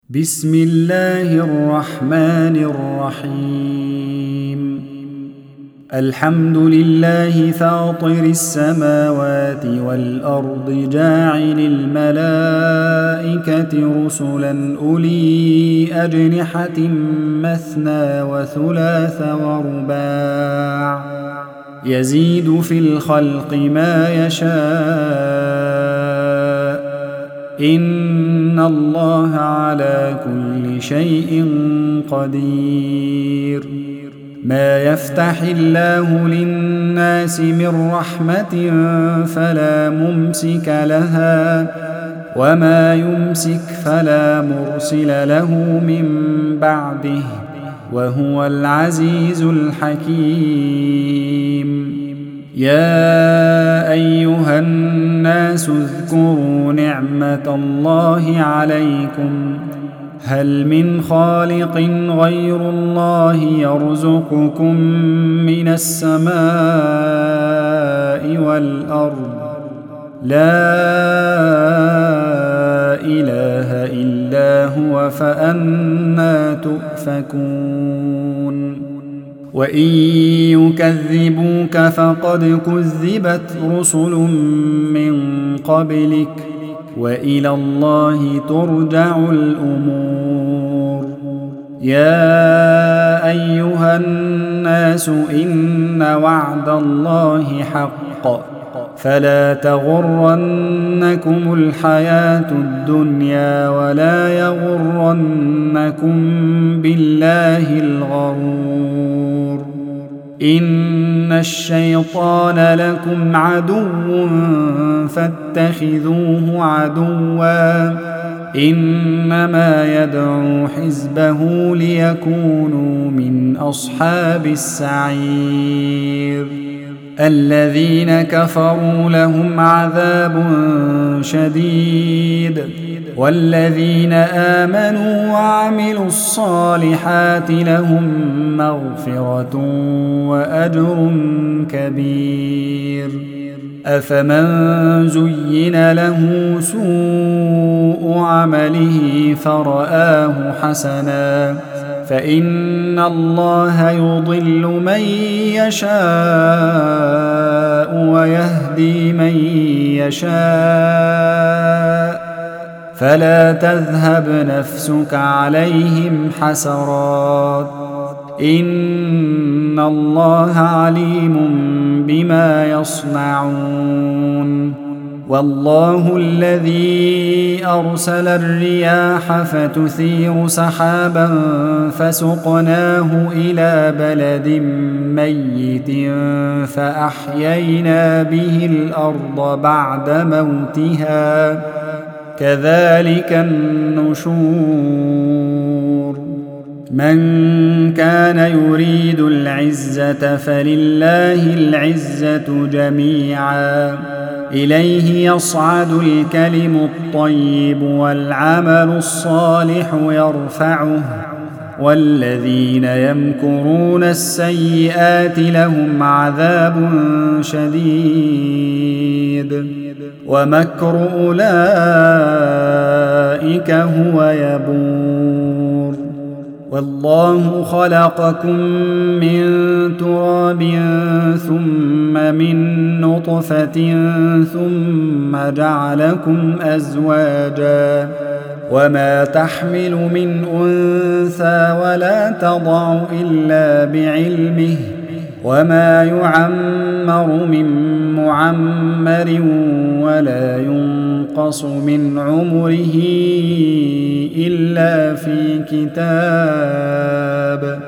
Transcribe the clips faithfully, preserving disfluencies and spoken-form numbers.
بسم الله الرحمن الرحيم. الحمد لله فاطر السماوات والأرض جاعل الملائكة رسلا أولي أجنحة مثنى وثلاث ورباع يزيد في الخلق ما يشاء إن الله على كل شيء قدير. ما يفتح الله للناس من رحمة فلا ممسك لها وما يمسك فلا مرسل له من بعده وهو العزيز الحكيم. يا أيها الناس اذكروا نعمة الله عليكم هل من خالق غير الله يرزقكم من السماء والأرض لا إله إلا هو فأنى تؤفكون. وإن يكذبوك فقد كذبت رسل من قبلك وإلى الله ترجع الأمور. يا أيها الناس إن وعد الله حق فلا تغرنكم الحياة الدنيا ولا يغرنكم بالله الغرور. إن الشيطان لكم عدو فاتخذوه عدوا إنما يدعو حزبه ليكونوا من أصحاب السعير. الذين كفروا لهم عذاب شديد والذين آمنوا وعملوا الصالحات لهم مغفرة وأجر كبير. أفمن زين له سوء عمله فرآه حسنا فإن الله يضل من يشاء ويهدي من يشاء فلا تذهب نفسك عليهم حسرات إن الله عليم بما يصنعون. والله الذي أرسل الرياح فتثير سحابا فسقناه إلى بلد ميت فأحيينا به الأرض بعد موتها كذلك النشور. من كان يريد العزة فلله العزة جميعا إليه يصعد الكلم الطيب والعمل الصالح يرفعه والذين يمكرون السيئات لهم عذاب شديد ومكر أولئك هو يبور. والله خلقكم من تراب ثم من نطفة ثم جعلكم أزواجا وما تحمل من أنثى ولا تضع إلا بعلمه وما يعمر من معمر ولا ينقص من عمره إلا في كتاب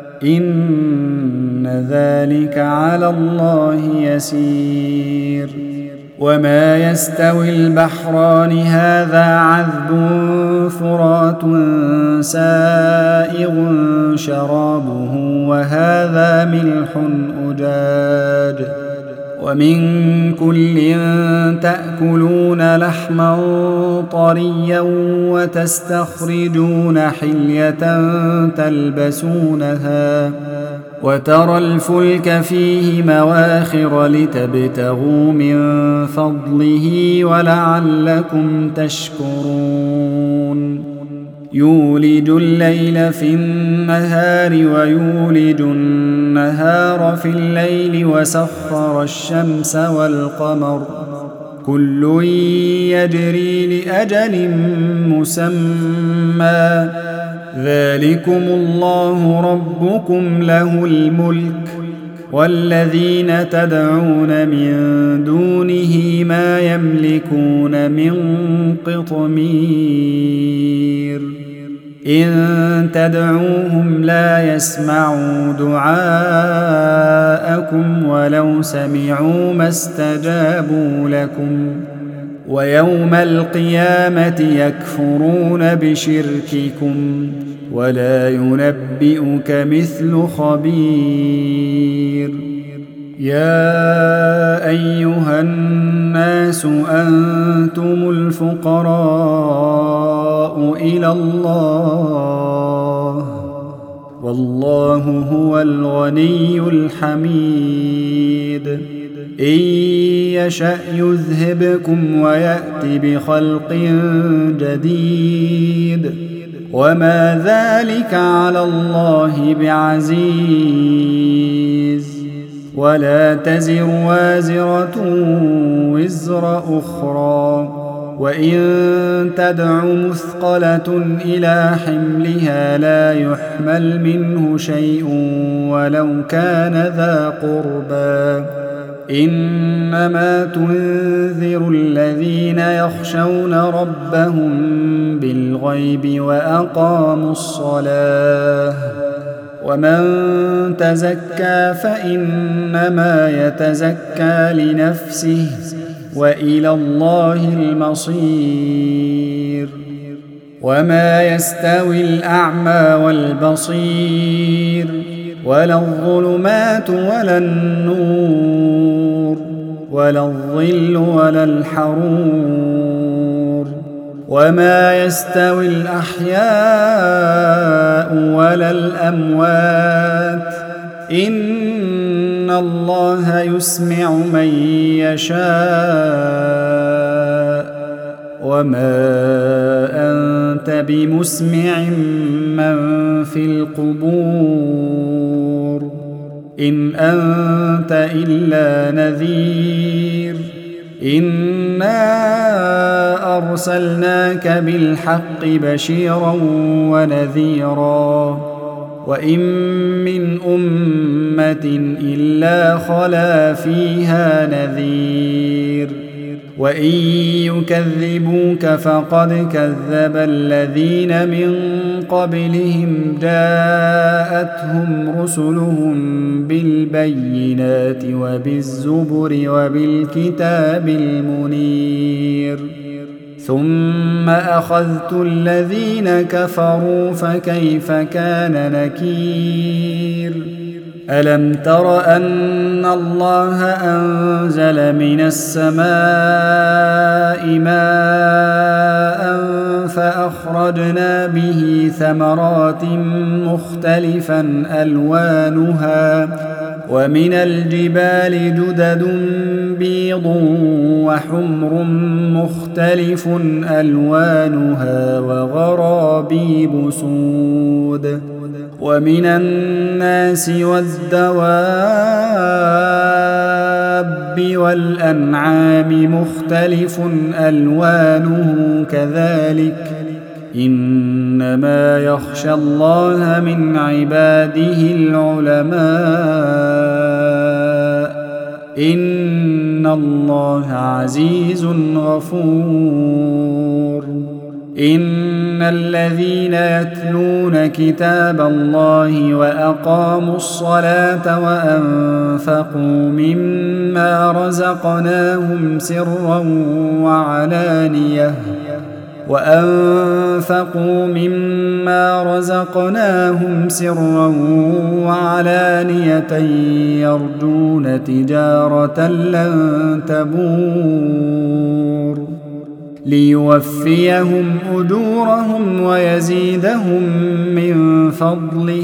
إن ذلك على الله يسير. وما يستوي البحران هذا عذب فرات سائغ شرابه وهذا ملح أجاج ومن كل تأكلون لحما طريا وتستخرجون حلية تلبسونها وترى الفلك فيه مواخر لتبتغوا من فضله ولعلكم تشكرون يولج الليل في النهار ويولج النهار في الليل وسخر الشمس والقمر كل يجري لأجل مسمى ذلكم الله ربكم له الملك والذين تدعون من دونه ما يملكون من قطمير إن تدعوهم لا يسمعوا دعاءكم ولو سمعوا ما استجابوا لكم ويوم القيامة يكفرون بشرككم ولا ينبئك مثل خبير يا أيها الناس أنتم الفقراء إلى الله والله هو الغني الحميد إن يشأ يذهبكم ويأت بخلق جديد وما ذلك على الله بعزيز ولا تزر وازرة وزر أخرى وإن تدع مثقلة إلى حملها لا يحمل منه شيء ولو كان ذا قربى إنما تنذر الذين يخشون ربهم بالغيب وأقاموا الصلاة ومن تزكى فإنما يتزكى لنفسه وإلى الله المصير وما يستوي الأعمى والبصير ولا الظلمات ولا النور ولا الظل ولا الحرور وما يستوي الأحياء ولا الأموات إن الله يسمع من يشاء وما أنت بمسمع من في القبور إن أنت إلا نذير إنا أرسلناك بالحق بشيرا ونذيرا وإن من أمة إلا خلا فيها نذير وإن يكذبوك فقد كذب الذين من قبلهم جاءتهم رسلهم بالبينات وبالزبر وبالكتاب المنير ثم أخذت الذين كفروا فكيف كان نكير ألم تر أن الله أنزل من السماء ماء فأخرجنا به ثمرات مختلفا ألوانها ومن الجبال جدد بيض وحمر مختلف ألوانها وغرابيب سود ومن الناس والدواب والأنعام مختلف ألوانه كذلك إنما يخشى الله من عباده العلماء إن الله عزيز غفور إن الذين يتلون كتاب الله وأقاموا الصلاة وأنفقوا مما رزقناهم سرا وعلانية وأنفقوا مما رزقناهم سرا وعلانية يرجون تجارة لن تبور ليوفيهم أجورهم ويزيدهم من فضله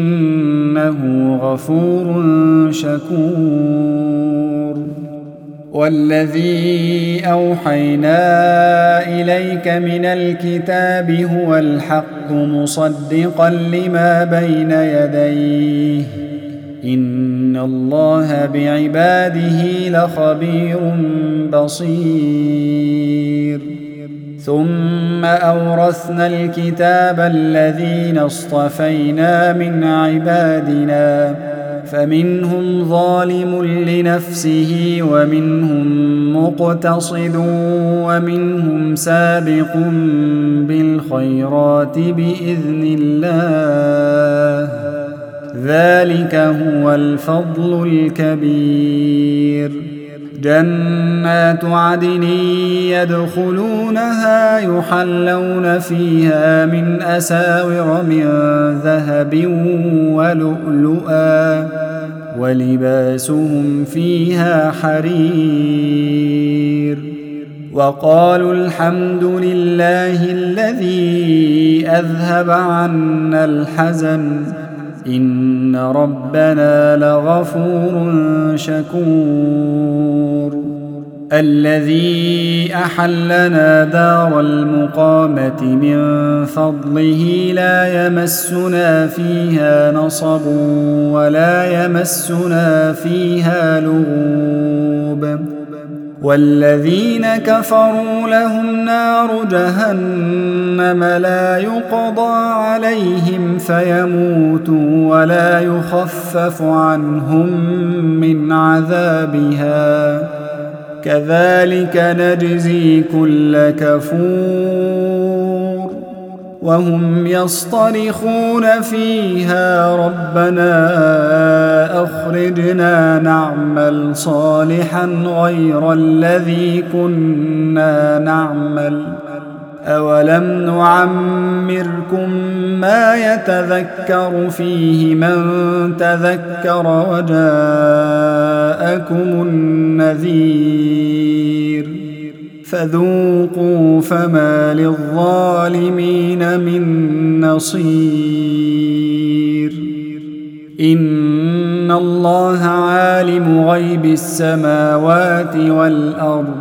إنه غفور شكور والذي أوحينا إليك من الكتاب هو الحق مصدقا لما بين يديه إن الله بعباده لخبير بصير ثم أورثنا الكتاب الذين اصطفينا من عبادنا فمنهم ظالم لنفسه ومنهم مقتصد ومنهم سابق بالخيرات بإذن الله ذلك هو الفضل الكبير جنات عدن يدخلونها يحلون فيها من أساور من ذهب ولؤلؤا ولباسهم فيها حرير وقالوا الحمد لله الذي أذهب عنا الحزن إن ربنا لغفور شكور الذي أحلنا دار المقامة من فضله لا يمسنا فيها نصب ولا يمسنا فيها لغوب والذين كفروا لهم نار جهنم لا يقضى عليهم فيموتوا ولا يخفف عنهم من عذابها كذلك نجزي كل كفور وهم يصطرخون فيها ربنا أخرجنا نعمل صالحا غير الذي كنا نعمل أولم نعمركم ما يتذكر فيه من تذكر وجاءكم النذير فذوقوا فما للظالمين من نصير إن الله عالم غيب السماوات والأرض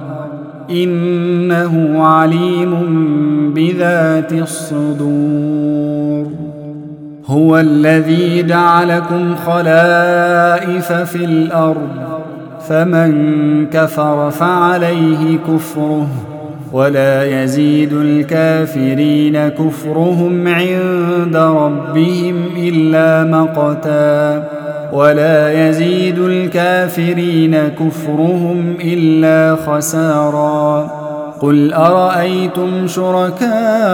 إنه عليم بذات الصدور هو الذي جعلكم خلائف في الأرض فمن كفر فعليه كفره ولا يزيد الكافرين كفرهم عند ربهم إلا مقتا ولا يزيد الكافرين كفرهم إلا خسارا قل أرأيتم شركاءكم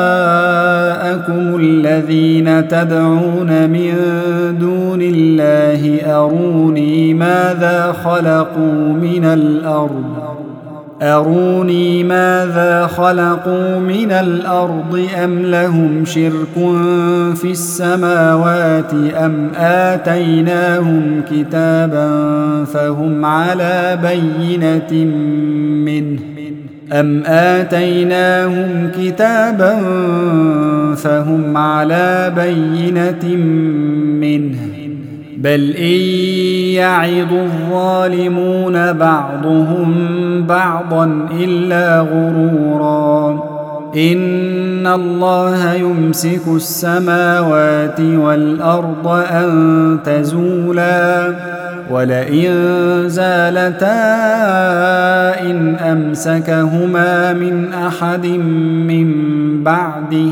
الذين تدعون من دون الله أروني ماذا خلقوا من الأرض أروني ماذا خلقوا من الأرض أم لهم شرك في السماوات أم آتيناهم كتابا فهم على بينة منه أم آتيناهم كتابا فهم على بينة منه بل إن يعظ الظالمون بعضهم بعضا إلا غرورا إن الله يمسك السماوات والأرض أن تزولا ولئن زالتا إن أمسكهما من أحد من بعده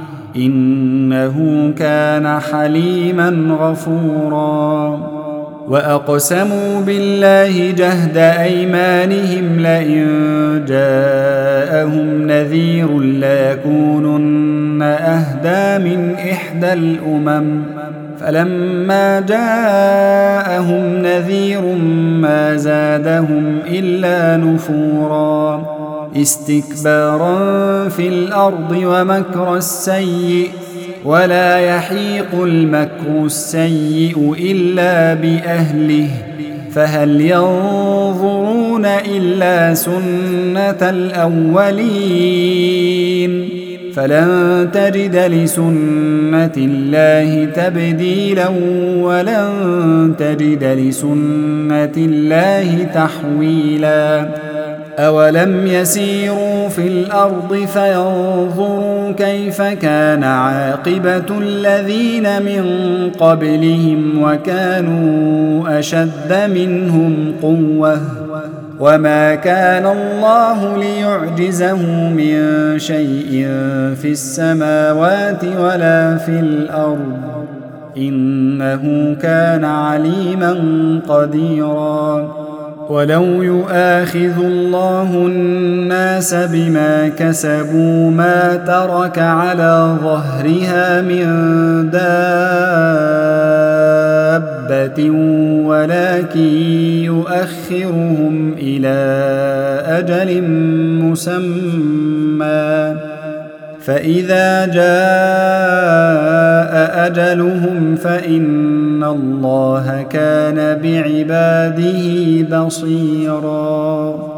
إنه كان حليما غفورا وأقسموا بالله جهد أيمانهم لئن جاءهم نذير ليكونن أهدى من إحدى الأمم فلما جاءهم نذير ما زادهم إلا نفورا استكبارا في الأرض ومكر السيء ولا يحيق المكر السيء إلا بأهله فهل ينظرون إلا سنة الأولين فلن تجد لسنة الله تبديلا ولن تجد لسنة الله تحويلا أولم يسيروا في الأرض فينظروا كيف كان عاقبة الذين من قبلهم وكانوا أشد منهم قوة وما كان الله ليعجزه من شيء في السماوات ولا في الأرض إنه كان عليما قديرا ولو يؤاخذ الله الناس بما كسبوا ما ترك على ظهرها من دابة ولكن يؤخرهم إلى أجل مسمى فإذا جاء أجلهم فإن الله كان بعباده بصيراً